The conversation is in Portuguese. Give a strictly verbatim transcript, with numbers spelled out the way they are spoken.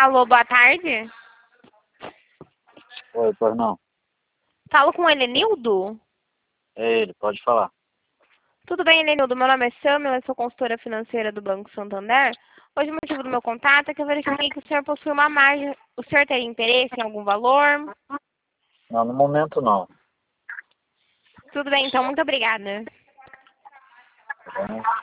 Alô, boa tarde. Oi, pois não. Falo com o Helenildo? É ele, pode falar. Tudo bem, Helenildo? Meu nome é Samila, eu sou consultora financeira do Banco Santander. Hoje o motivo do meu contato é que eu verifiquei que o senhor possui uma margem. O senhor tem interesse em algum valor? Não, no momento não. Tudo bem, então. Muito obrigada. Tá bom?